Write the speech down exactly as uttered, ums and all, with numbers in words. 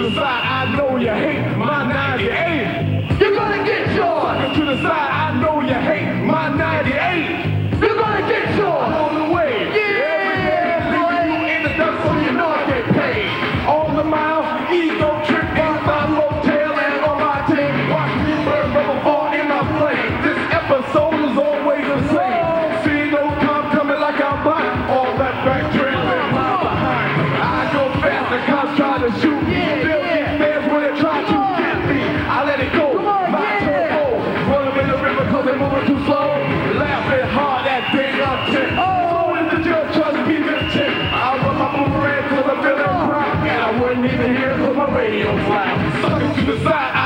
the side, I know you hate my ninety-eight. You're gonna get yours. Sucker to the side, I know you hate my ninety-eight. You're gonna get yours. On the way. Yeah, leaving you in the dust so you know I get paid. On the mile, ego trip in my motel and on my team. Watch me burn rubber ball in my flame. This episode is always the same. See no come coming like I'm blind. All that back trip and my behind. I go fast, the cops try to shoot. Yeah, They'll yeah. get fast when they try to get me. I let it go. On, my yeah. turbo. Run them in the river cause they moving too slow. Laughing hard at big up tip. Oh. So if the judge tries to keep it tip, I run my boomerang cause I'm feeling crap. And I wouldn't even hear it cause my radio's loud. Suckers to the side.